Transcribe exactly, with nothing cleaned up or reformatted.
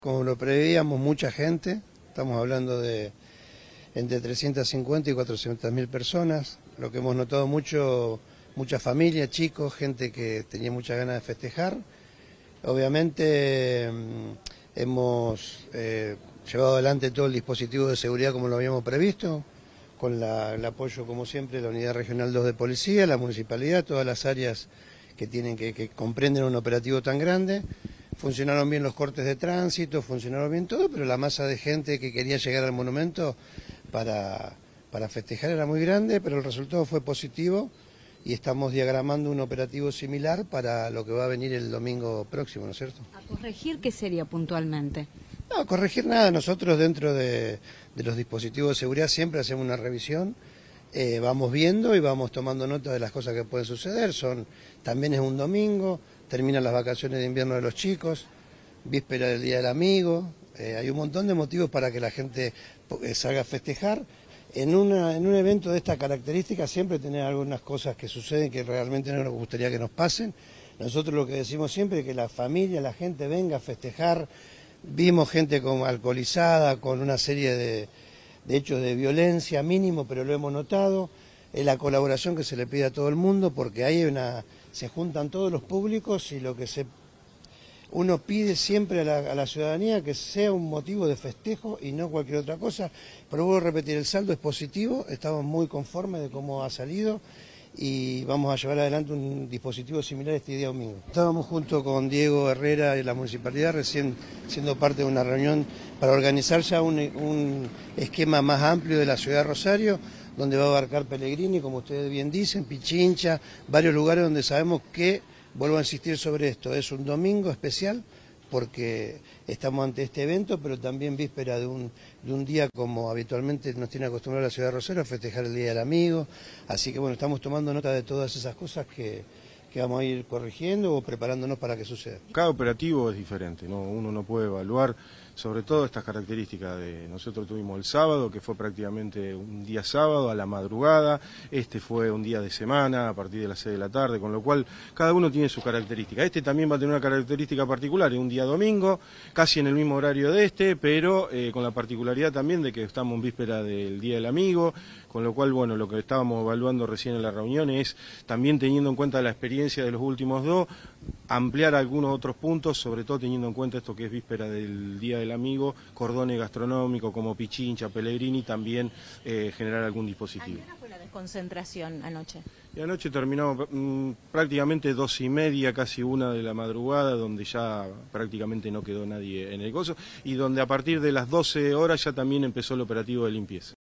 Como lo preveíamos, mucha gente, estamos hablando de entre trescientas cincuenta y cuatrocientas mil personas, lo que hemos notado mucho, mucha familia, chicos, gente que tenía muchas ganas de festejar. Obviamente hemos eh, llevado adelante todo el dispositivo de seguridad como lo habíamos previsto, con la, el apoyo, como siempre, de la Unidad Regional dos de Policía, la Municipalidad, todas las áreas que, tienen que, que comprenden un operativo tan grande. Funcionaron bien los cortes de tránsito, funcionaron bien todo, pero la masa de gente que quería llegar al monumento para, para festejar era muy grande, pero el resultado fue positivo y estamos diagramando un operativo similar para lo que va a venir el domingo próximo, ¿no es cierto? ¿A corregir qué sería puntualmente? No, corregir nada. Nosotros dentro de, de los dispositivos de seguridad siempre hacemos una revisión, eh, vamos viendo y vamos tomando nota de las cosas que pueden suceder. Son, también es un domingo, terminan las vacaciones de invierno de los chicos, víspera del Día del Amigo, eh, hay un montón de motivos para que la gente salga a festejar. En, una, en un evento de esta característica siempre tener algunas cosas que suceden que realmente no nos gustaría que nos pasen. Nosotros lo que decimos siempre es que la familia, la gente venga a festejar. Vimos gente con, alcoholizada, con una serie de, de hechos de violencia mínimo, pero lo hemos notado. Es la colaboración que se le pide a todo el mundo, porque hay una, se juntan todos los públicos y lo que se, uno pide siempre a la, a la ciudadanía que sea un motivo de festejo y no cualquier otra cosa. Pero vuelvo a repetir, el saldo es positivo, estamos muy conformes de cómo ha salido y vamos a llevar adelante un dispositivo similar este día domingo. Estábamos junto con Diego Herrera y la Municipalidad recién siendo parte de una reunión para organizar ya un, un esquema más amplio de la ciudad de Rosario, donde va a abarcar Pellegrini, como ustedes bien dicen, Pichincha, varios lugares donde sabemos que, vuelvo a insistir sobre esto, es un domingo especial porque estamos ante este evento, pero también víspera de un, de un día como habitualmente nos tiene acostumbrado la ciudad de Rosario a festejar el Día del Amigo. Así que bueno, estamos tomando nota de todas esas cosas que, que vamos a ir corrigiendo o preparándonos para que suceda. Cada operativo es diferente, ¿no? Uno no puede evaluar sobre todo estas características. De nosotros tuvimos el sábado, que fue prácticamente un día sábado a la madrugada, este fue un día de semana a partir de las seis de la tarde, con lo cual cada uno tiene sus características. Este también va a tener una característica particular, es un día domingo, casi en el mismo horario de este, pero eh, con la particularidad también de que estamos en víspera del Día del Amigo, con lo cual, bueno, lo que estábamos evaluando recién en la reunión es, también teniendo en cuenta la experiencia de los últimos dos, ampliar algunos otros puntos, sobre todo teniendo en cuenta esto que es víspera del Día del Amigo, cordones gastronómicos como Pichincha, Pellegrini, también eh, generar algún dispositivo. ¿A qué hora fue la desconcentración anoche? Y anoche terminamos mmm, prácticamente dos y media, casi una de la madrugada, donde ya prácticamente no quedó nadie en el gozo, y donde a partir de las doce horas ya también empezó el operativo de limpieza.